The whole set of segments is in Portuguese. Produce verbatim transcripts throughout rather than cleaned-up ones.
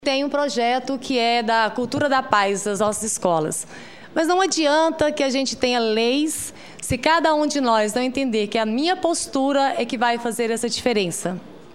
Tem um projeto que é da cultura da paz das nossas escolas. Mas não adianta que a gente tenha leis se cada um de nós não entender que a minha postura é que vai fazer essa diferença.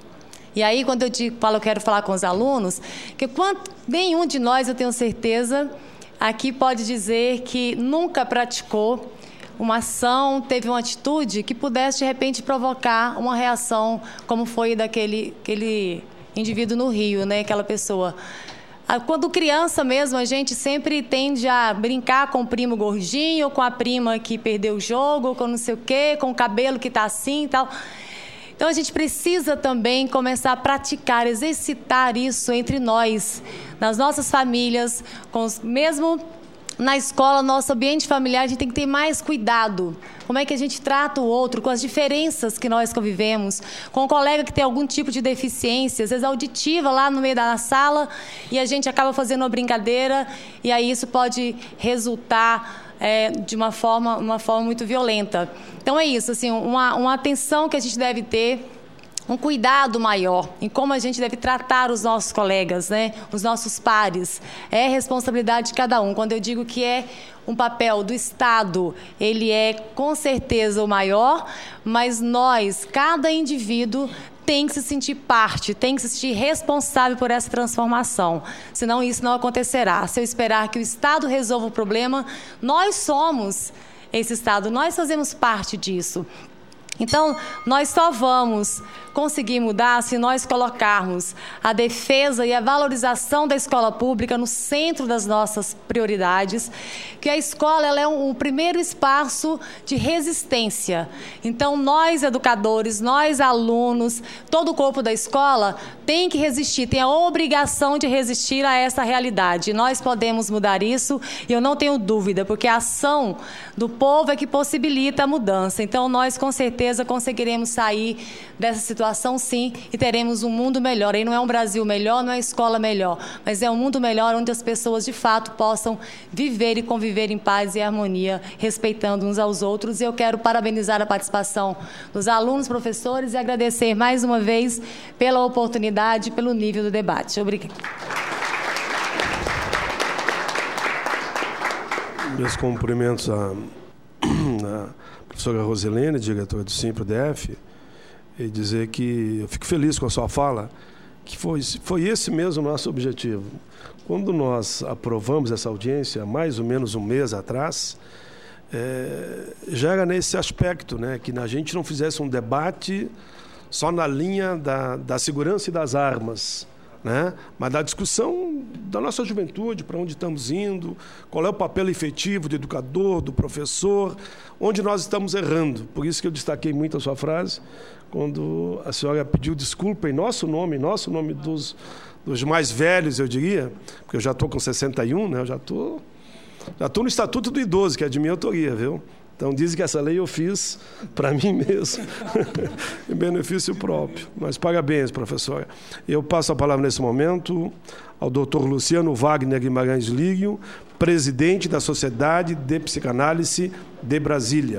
E aí, quando eu digo, falo, eu quero falar com os alunos, que quanto, nenhum de nós, eu tenho certeza, aqui pode dizer que nunca praticou uma ação, teve uma atitude que pudesse, de repente, provocar uma reação, como foi daquele aquele indivíduo no Rio, né? Aquela pessoa. Quando criança mesmo, a gente sempre tende a brincar com o primo gordinho, com a prima que perdeu o jogo, com não sei o quê, com o cabelo que está assim e tal. Então, a gente precisa também começar a praticar, exercitar isso entre nós, nas nossas famílias, com os, mesmo na escola, nosso ambiente familiar, a gente tem que ter mais cuidado. Como é que a gente trata o outro, com as diferenças que nós convivemos, com o colega que tem algum tipo de deficiência, às vezes auditiva lá no meio da sala, e a gente acaba fazendo uma brincadeira, e aí isso pode resultar é, de uma forma, uma forma muito violenta. Então é isso, assim, uma, uma atenção que a gente deve ter, um cuidado maior em como a gente deve tratar os nossos colegas, né? Os nossos pares. É responsabilidade de cada um. Quando eu digo que é um papel do Estado, ele é com certeza o maior, mas nós, cada indivíduo, tem que se sentir parte, tem que se sentir responsável por essa transformação. Senão isso não acontecerá. Se eu esperar que o Estado resolva o problema, nós somos esse Estado, nós fazemos parte disso. Então, nós só vamos conseguir mudar se nós colocarmos a defesa e a valorização da escola pública no centro das nossas prioridades, que a escola ela é um, um primeiro espaço de resistência. Então, nós educadores, nós alunos, todo o corpo da escola tem que resistir, tem a obrigação de resistir a essa realidade. Nós podemos mudar isso e eu não tenho dúvida, porque a ação do povo é que possibilita a mudança. Então, nós com certeza conseguiremos sair dessa situação, sim, e teremos um mundo melhor. Aí não é um Brasil melhor, não é escola melhor, mas é um mundo melhor onde as pessoas, de fato, possam viver e conviver em paz e harmonia, respeitando uns aos outros. E eu quero parabenizar a participação dos alunos, professores e agradecer mais uma vez pela oportunidade e pelo nível do debate. Obrigada. Meus cumprimentos à, à professora Roselene, diretora do SIMPRO-D F, e dizer que eu fico feliz com a sua fala, que foi, foi esse mesmo o nosso objetivo. Quando nós aprovamos essa audiência, há mais ou menos um mês atrás, é, já era nesse aspecto, né, que a gente não fizesse um debate só na linha da, da segurança e das armas, né? Mas da discussão da nossa juventude, para onde estamos indo, qual é o papel efetivo do educador, do professor, onde nós estamos errando. Por isso que eu destaquei muito a sua frase, quando a senhora pediu desculpa em nosso nome, em nosso nome dos, dos mais velhos, eu diria, porque eu já estou com sessenta e um, né? Eu já estou já estou no Estatuto do Idoso, que é de minha autoria, viu? Então, dizem que essa lei eu fiz para mim mesmo, em benefício próprio. Mas parabéns, professora. Eu passo a palavra nesse momento ao doutor Luciano Wagner Guimarães Lírio, presidente da Sociedade de Psicanálise de Brasília.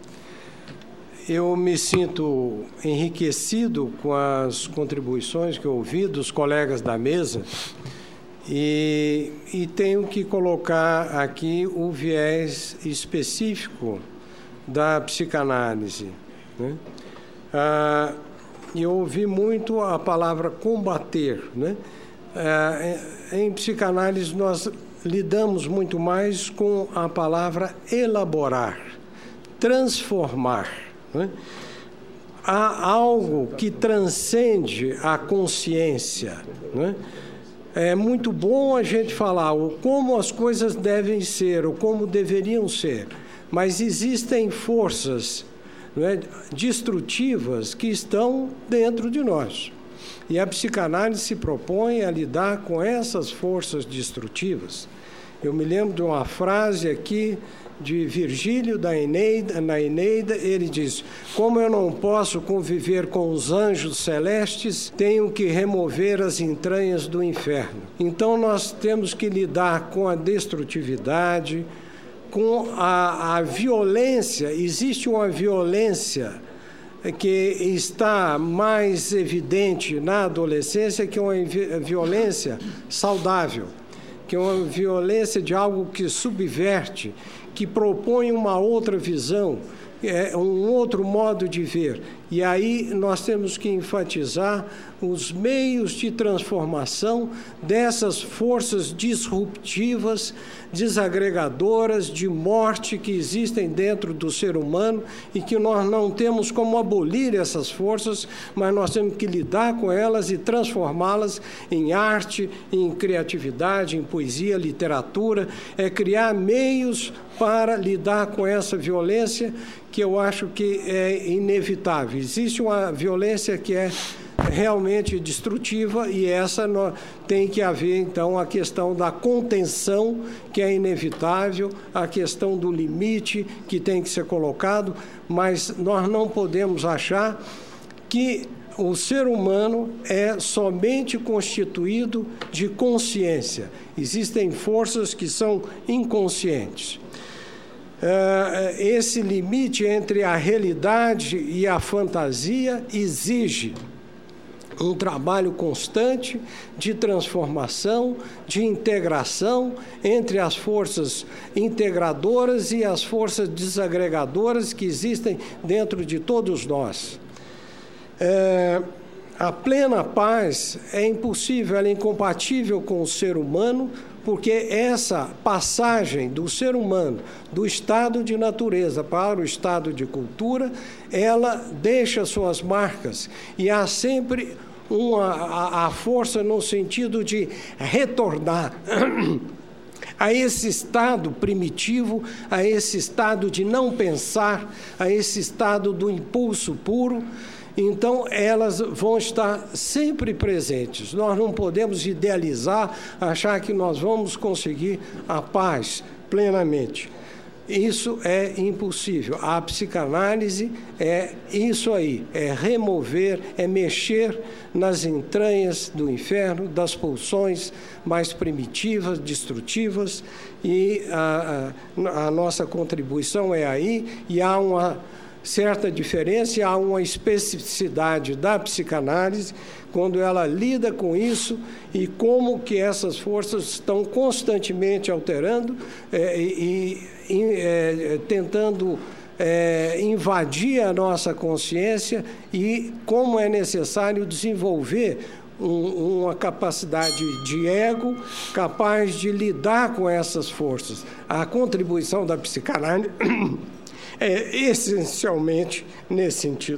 Eu me sinto enriquecido com as contribuições que eu ouvi dos colegas da mesa e, e tenho que colocar aqui o viés específico da psicanálise, né? Ah, eu ouvi muito a palavra combater, né? Ah, em psicanálise, nós lidamos muito mais com a palavra elaborar, transformar, né? Há algo que transcende a consciência, né? É muito bom a gente falar o como as coisas devem ser, ou como deveriam ser, mas existem forças, não é, destrutivas que estão dentro de nós. E a psicanálise se propõe a lidar com essas forças destrutivas. Eu me lembro de uma frase aqui de Virgílio, da Eneida, na Eneida, ele diz: como eu não posso conviver com os anjos celestes, tenho que remover as entranhas do inferno. Então nós temos que lidar com a destrutividade, com a, a violência. Existe uma violência que está mais evidente na adolescência, que é uma violência saudável, que é uma violência de algo que subverte, que propõe uma outra visão, é um outro modo de ver. E aí nós temos que enfatizar os meios de transformação dessas forças disruptivas, desagregadoras, de morte que existem dentro do ser humano e que nós não temos como abolir essas forças, mas nós temos que lidar com elas e transformá-las em arte, em criatividade, em poesia, literatura, é criar meios para lidar com essa violência que eu acho que é inevitável. Existe uma violência que é realmente destrutiva e essa tem que haver, então, a questão da contenção, que é inevitável, a questão do limite, que tem que ser colocado, mas nós não podemos achar que o ser humano é somente constituído de consciência. Existem forças que são inconscientes. Esse limite entre a realidade e a fantasia exige um trabalho constante de transformação, de integração entre as forças integradoras e as forças desagregadoras que existem dentro de todos nós. É, a plena paz é impossível, ela é incompatível com o ser humano, porque essa passagem do ser humano do estado de natureza para o estado de cultura, ela deixa suas marcas e há sempre uma, a, a força no sentido de retornar a esse estado primitivo, a esse estado de não pensar, a esse estado do impulso puro. Então, elas vão estar sempre presentes. Nós não podemos idealizar, achar que nós vamos conseguir a paz plenamente. Isso é impossível. A psicanálise é isso aí, é remover, é mexer nas entranhas do inferno, das pulsões mais primitivas, destrutivas, e a, a, a nossa contribuição é aí, e há uma certa diferença, há uma especificidade da psicanálise quando ela lida com isso e como que essas forças estão constantemente alterando é, e, e é, tentando é, invadir a nossa consciência e como é necessário desenvolver um, uma capacidade de ego capaz de lidar com essas forças. A contribuição da psicanálise é essencialmente nesse sentido.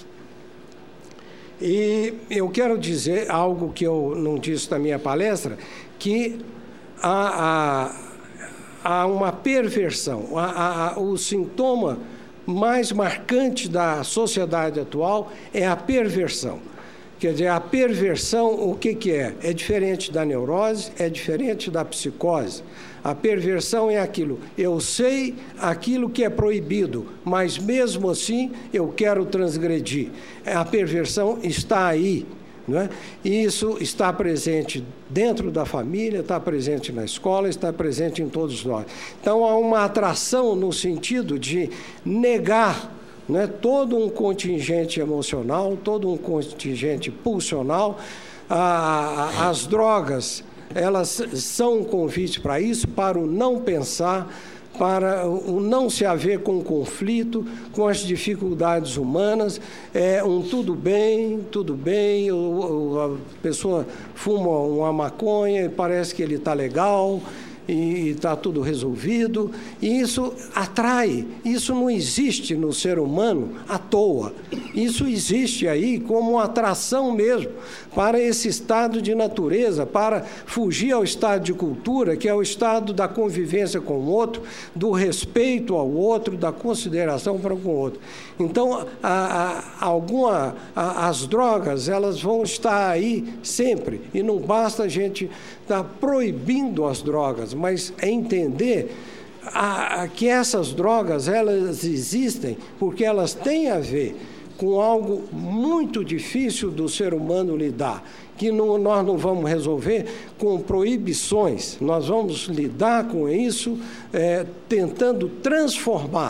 E eu quero dizer algo que eu não disse na minha palestra, que há, há, há uma perversão. Há, há, o sintoma mais marcante da sociedade atual é a perversão. Quer dizer, a perversão, o que, que é? É diferente da neurose, é diferente da psicose. A perversão é aquilo, eu sei aquilo que é proibido, mas mesmo assim eu quero transgredir. A perversão está aí, não é? E isso está presente dentro da família, está presente na escola, está presente em todos nós. Então há uma atração no sentido de negar, né, todo um contingente emocional, todo um contingente pulsional. Ah, as drogas, elas são um convite para isso, para o não pensar, para o não se haver com o conflito, com as dificuldades humanas. É um tudo bem, tudo bem, a pessoa fuma uma maconha e parece que ele está legal, e está tudo resolvido, e isso atrai, isso não existe no ser humano à toa, isso existe aí como uma atração mesmo para esse estado de natureza, para fugir ao estado de cultura, que é o estado da convivência com o outro, do respeito ao outro, da consideração para com o outro. Então, a, a, alguma, a, as drogas, elas vão estar aí sempre, e não basta a gente estar proibindo as drogas, mas é entender a, a, que essas drogas, elas existem porque elas têm a ver com algo muito difícil do ser humano lidar, que não, nós não vamos resolver com proibições, nós vamos lidar com isso é, tentando transformar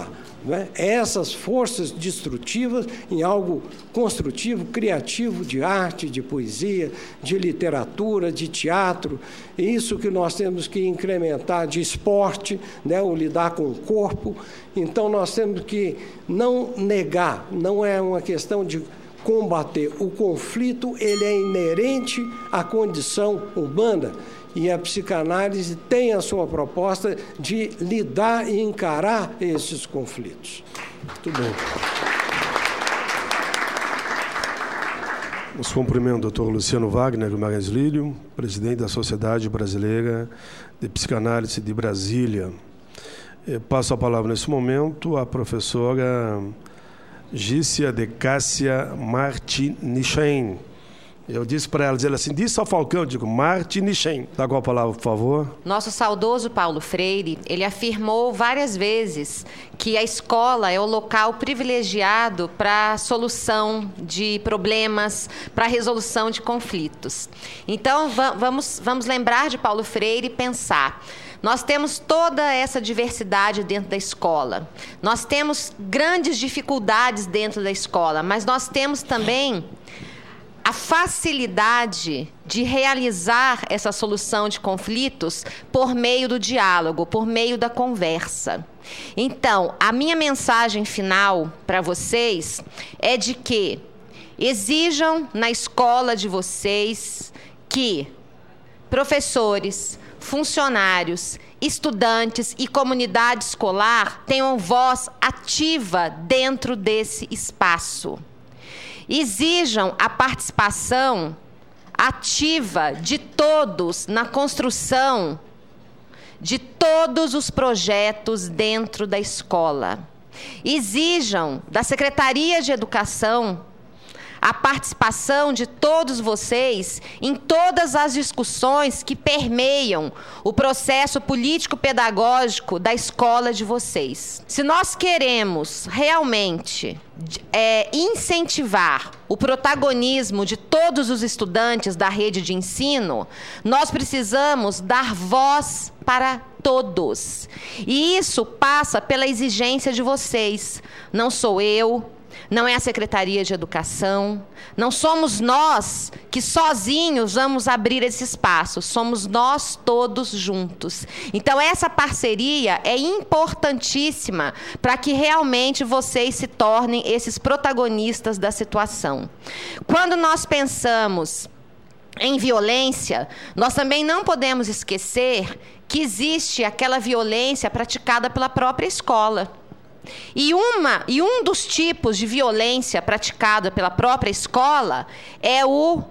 né, essas forças destrutivas em algo construtivo, criativo, de arte, de poesia, de literatura, de teatro. É isso que nós temos que incrementar, de esporte, né, o lidar com o corpo. Então, nós temos que não negar, não é uma questão de combater. O conflito, ele é inerente à condição humana. E a psicanálise tem a sua proposta de lidar e encarar esses conflitos. Muito bem. Os cumprimento o doutor Luciano Wagner Guimarães Lírio, presidente da Sociedade Brasileira de Psicanálise de Brasília. Eu passo a palavra nesse momento à professora Gícia de Cássia Martinichen. Eu disse para ela, dizer assim, disse ao Falcão, eu digo, Martinichen. Dá com a palavra, por favor. Nosso saudoso Paulo Freire, ele afirmou várias vezes que a escola é o local privilegiado para a solução de problemas, para a resolução de conflitos. Então, vamos, vamos lembrar de Paulo Freire e pensar. Nós temos toda essa diversidade dentro da escola. Nós temos grandes dificuldades dentro da escola, mas nós temos também a facilidade de realizar essa solução de conflitos por meio do diálogo, por meio da conversa. Então, a minha mensagem final para vocês é de que exijam na escola de vocês que professores, funcionários, estudantes e comunidade escolar tenham voz ativa dentro desse espaço. Exijam a participação ativa de todos na construção de todos os projetos dentro da escola. Exijam da Secretaria de Educação a participação de todos vocês em todas as discussões que permeiam o processo político-pedagógico da escola de vocês. Se nós queremos realmente é, incentivar o protagonismo de todos os estudantes da rede de ensino, nós precisamos dar voz para todos. E isso passa pela exigência de vocês. Não sou eu, não é a Secretaria de Educação, não somos nós que sozinhos vamos abrir esse espaço, somos nós todos juntos. Então, essa parceria é importantíssima para que realmente vocês se tornem esses protagonistas da situação. Quando nós pensamos em violência, nós também não podemos esquecer que existe aquela violência praticada pela própria escola. E, uma, e um dos tipos de violência praticada pela própria escola é o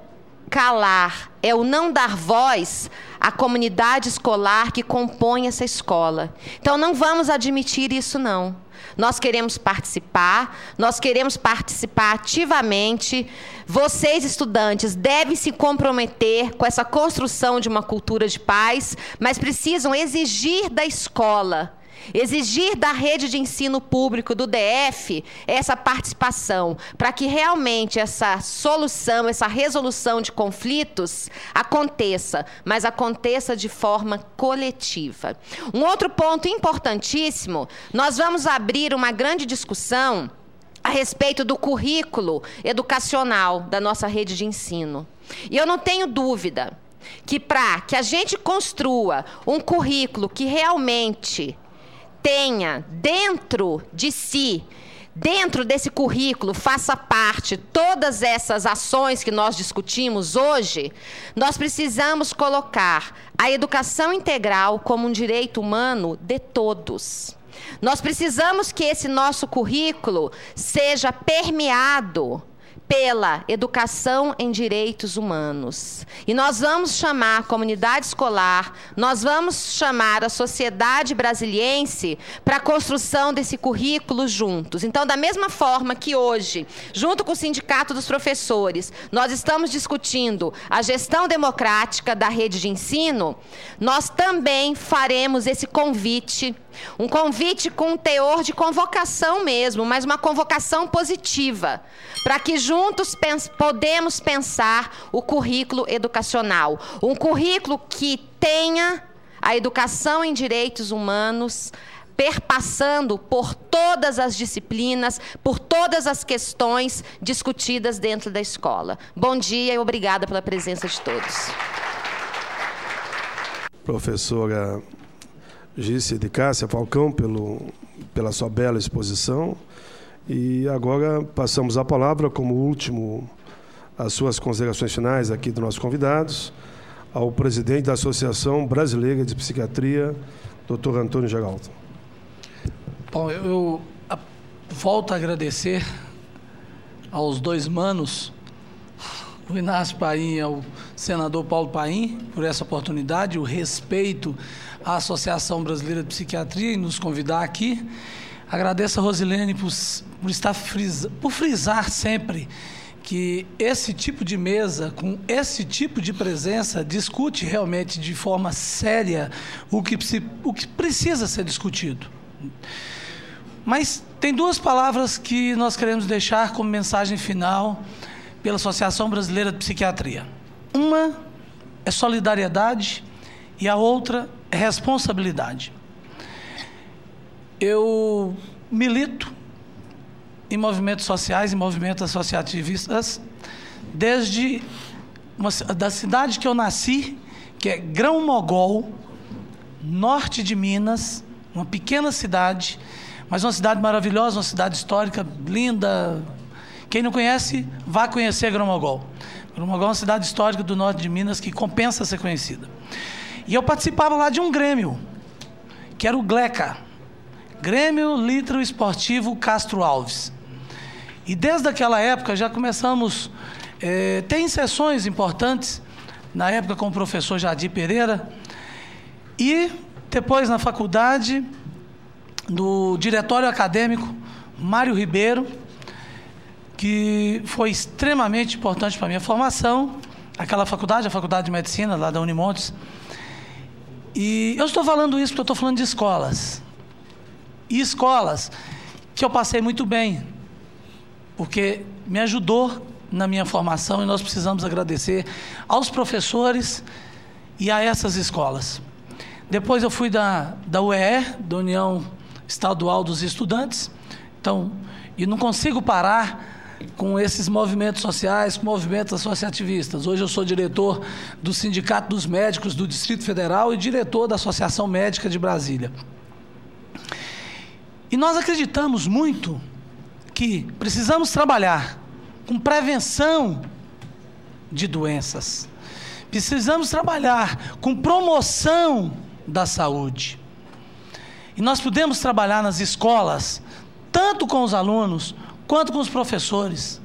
calar, é o não dar voz à comunidade escolar que compõe essa escola. Então, não vamos admitir isso, não. Nós queremos participar, nós queremos participar ativamente. Vocês, estudantes, devem se comprometer com essa construção de uma cultura de paz, mas precisam exigir da escola, exigir da rede de ensino público do D F essa participação, para que realmente essa solução, essa resolução de conflitos aconteça, mas aconteça de forma coletiva. Um outro ponto importantíssimo, nós vamos abrir uma grande discussão a respeito do currículo educacional da nossa rede de ensino. E eu não tenho dúvida que para que a gente construa um currículo que realmente tenha dentro de si, dentro desse currículo, faça parte todas essas ações que nós discutimos hoje, nós precisamos colocar a educação integral como um direito humano de todos. Nós precisamos que esse nosso currículo seja permeado pela educação em direitos humanos. E nós vamos chamar a comunidade escolar, nós vamos chamar a sociedade brasiliense para a construção desse currículo juntos. Então, da mesma forma que hoje, junto com o Sindicato dos Professores, nós estamos discutindo a gestão democrática da rede de ensino, nós também faremos esse convite, um convite com um teor de convocação mesmo, mas uma convocação positiva, para que juntos pens- podemos pensar o currículo educacional. Um currículo que tenha a educação em direitos humanos perpassando por todas as disciplinas, por todas as questões discutidas dentro da escola. Bom dia e obrigada pela presença de todos. Professora Gícia de Cássia Falcão, pelo, pela sua bela exposição. E agora passamos a palavra, como último, as suas considerações finais aqui dos nossos convidados, ao presidente da Associação Brasileira de Psiquiatria, doutor Antônio Geraldo. Bom, eu, eu a, volto a agradecer aos dois manos, o Inácio Paim e ao senador Paulo Paim, por essa oportunidade, o respeito à Associação Brasileira de Psiquiatria e nos convidar aqui. Agradeço a Rosilene por, por, estar frisa, por frisar sempre que esse tipo de mesa, com esse tipo de presença, discute realmente de forma séria o que, o que precisa ser discutido. Mas tem duas palavras que nós queremos deixar como mensagem final pela Associação Brasileira de Psiquiatria. Uma é solidariedade e a outra é responsabilidade. Eu milito em movimentos sociais, em movimentos associativistas, desde uma, da cidade que eu nasci, que é Grão-Mogol, norte de Minas, uma pequena cidade, mas uma cidade maravilhosa, uma cidade histórica, linda. Quem não conhece, vá conhecer Grão-Mogol. Grão-Mogol é uma cidade histórica do norte de Minas que compensa ser conhecida. E eu participava lá de um grêmio, que era o GLECA, Grêmio Litro Esportivo Castro Alves. E desde aquela época já começamos a eh, ter sessões importantes, na época com o professor Jadir Pereira, e depois na faculdade, do diretório acadêmico Mário Ribeiro, que foi extremamente importante para a minha formação, aquela faculdade, a Faculdade de Medicina, lá da Unimontes. E eu estou falando isso porque eu estou falando de escolas. E escolas que eu passei muito bem, porque me ajudou na minha formação, e nós precisamos agradecer aos professores e a essas escolas. Depois eu fui da, da U E E, da União Estadual dos Estudantes, então, e não consigo parar com esses movimentos sociais, com movimentos associativistas. Hoje eu sou diretor do Sindicato dos Médicos do Distrito Federal e diretor da Associação Médica de Brasília. E nós acreditamos muito que precisamos trabalhar com prevenção de doenças. Precisamos trabalhar com promoção da saúde. E nós podemos trabalhar nas escolas, tanto com os alunos, quanto com os professores.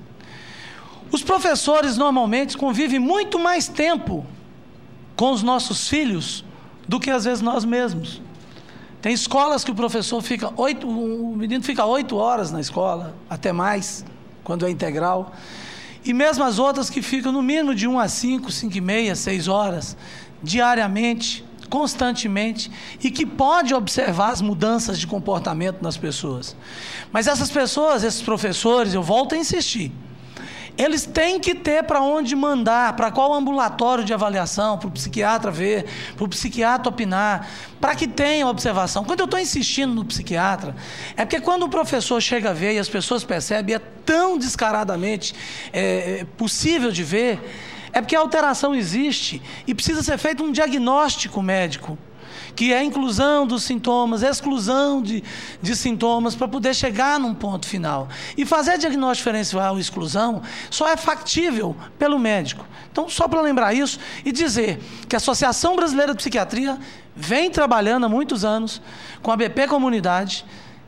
Os professores normalmente convivem muito mais tempo com os nossos filhos do que às vezes nós mesmos. Tem escolas que o professor fica oito, o menino fica oito horas na escola, até mais, quando é integral. E mesmo as outras que ficam no mínimo de um a cinco, cinco e meia, seis horas, diariamente, constantemente, e que pode observar as mudanças de comportamento nas pessoas. Mas essas pessoas, esses professores, eu volto a insistir, eles têm que ter para onde mandar, para qual ambulatório de avaliação, para o psiquiatra ver, para o psiquiatra opinar, para que tenha observação. Quando eu estou insistindo no psiquiatra, é porque quando o professor chega a ver e as pessoas percebem, é tão descaradamente é, possível de ver, é porque a alteração existe e precisa ser feito um diagnóstico médico, que é a inclusão dos sintomas, a exclusão de, de sintomas, para poder chegar num ponto final. E fazer diagnóstico diferencial ou exclusão só é factível pelo médico. Então, só para lembrar isso e dizer que a Associação Brasileira de Psiquiatria vem trabalhando há muitos anos com a B P Comunidade.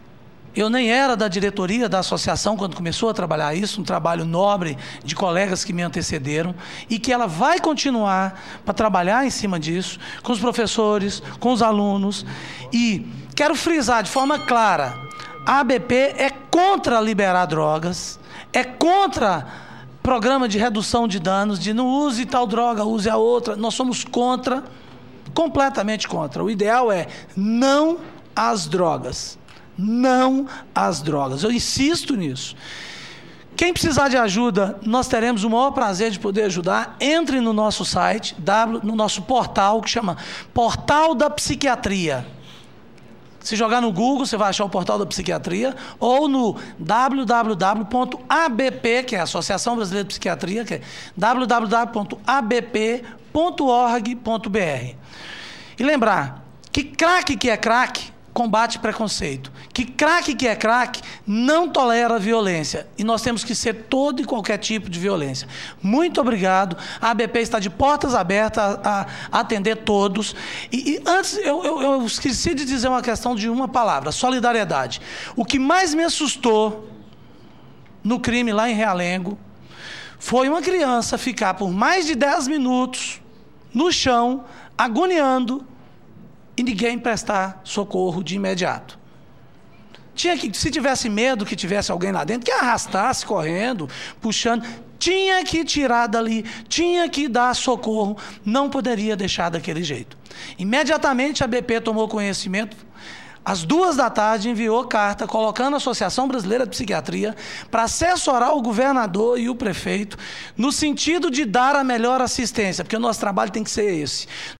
Eu nem era da diretoria da associação quando começou a trabalhar isso, um trabalho nobre de colegas que me antecederam, e que ela vai continuar para trabalhar em cima disso, com os professores, com os alunos. E quero frisar de forma clara, a A B P é contra liberar drogas, é contra programa de redução de danos, de não use tal droga, use a outra. Nós somos contra, completamente contra. O ideal é não às drogas. Não às drogas. Eu insisto nisso. Quem precisar de ajuda, nós teremos o maior prazer de poder ajudar. Entre no nosso site, no nosso portal, que chama Portal da Psiquiatria. Se jogar no Google, você vai achar o portal da psiquiatria, ou no w w w ponto a b p, que é a Associação Brasileira de Psiquiatria, que é w w w ponto a b p ponto org ponto b r. E lembrar que craque que é craque combate preconceito, que craque que é craque não tolera violência, e nós temos que ser todo e qualquer tipo de violência. Muito obrigado, a A B P está de portas abertas a, a atender todos, e, e antes eu, eu, eu esqueci de dizer uma questão de uma palavra, solidariedade. O que mais me assustou no crime lá em Realengo foi uma criança ficar por mais de dez minutos no chão, agoniando, e ninguém prestar socorro de imediato. Tinha que, se tivesse medo que tivesse alguém lá dentro, que arrastasse correndo, puxando, tinha que tirar dali, tinha que dar socorro, não poderia deixar daquele jeito. Imediatamente a B P tomou conhecimento, às duas da tarde enviou carta colocando a Associação Brasileira de Psiquiatria para assessorar o governador e o prefeito no sentido de dar a melhor assistência, porque o nosso trabalho tem que ser esse.